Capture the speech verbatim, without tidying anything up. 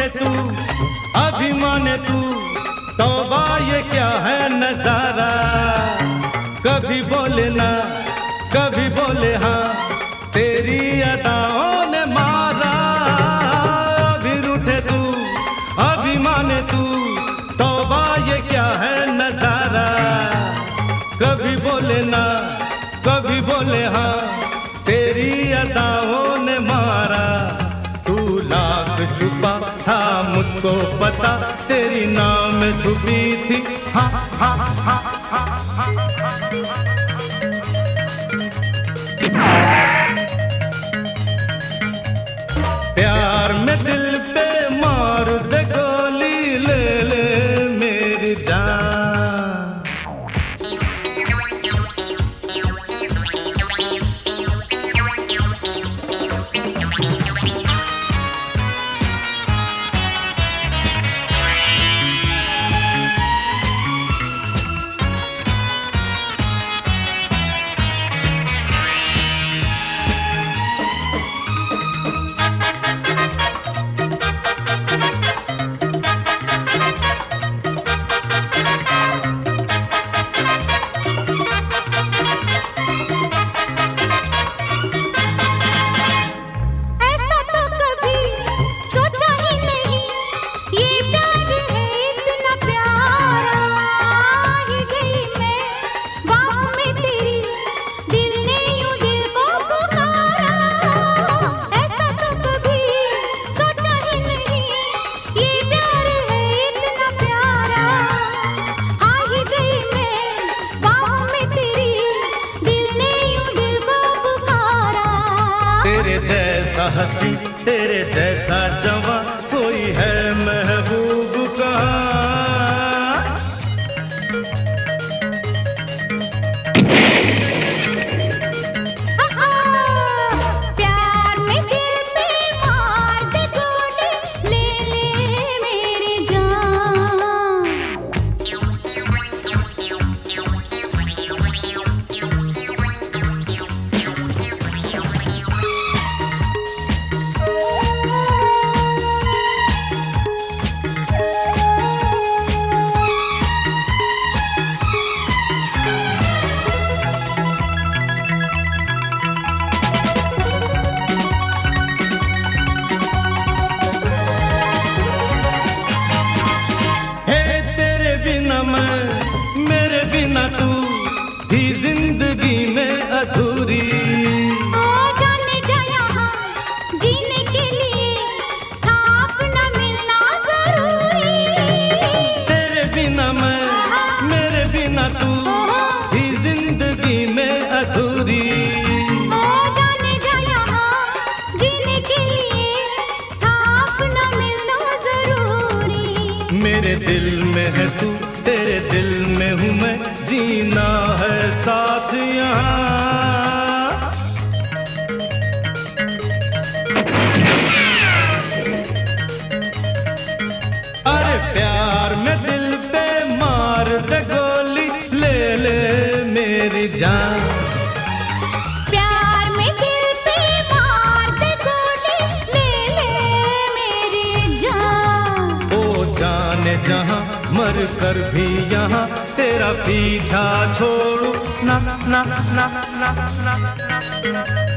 रूठे तू अभिमाने तू, तौबा ये क्या है नजारा। कभी बोले ना कभी बोले हाँ, तेरी अदाओं ने मारा। अभी रूठे तू अभिमाने तू, तौबा ये क्या है नजारा। कभी बोले ना कभी बोले हाँ, तेरी अदाओं ने मारा। तू लाख छुपा था मुझको पता, तेरी नाम छुपी थी हाँ हाँ हाँ हाँ हाँ। प्यार में दिल पे मार दे गोली, ले ले मेरी जान। तेरे जैसा हंसी तेरे जैसा जवां कोई है महबूब कहाँ। प्यार में दिल पे मार दे गोली, ले ले मेरी जान। मेरे बिना तू भी जिंदगी में अधूरी। ओ जाने जा यहाँ जीने के लिए था अपना मिलना जरूरी। तेरे बिना मैं मेरे बिना तू भी जिंदगी में अधूरी। ओ जाने जा यहाँ जीने के लिए था अपना मिलना जरूरी। मेरे दिल में है तू तेरे दिल में हूँ मैं, जीना है साथ यहाँ। अरे प्यार में दिल पे मार दे गोली, ले ले मेरी जान। प्यार में दिल पे मार दे गोली, ले ले मेरी जान। ओ जाने जहाँ मर कर भी यहाँ तेरा पीछा छोड़ू ना ना ना ना ना ना।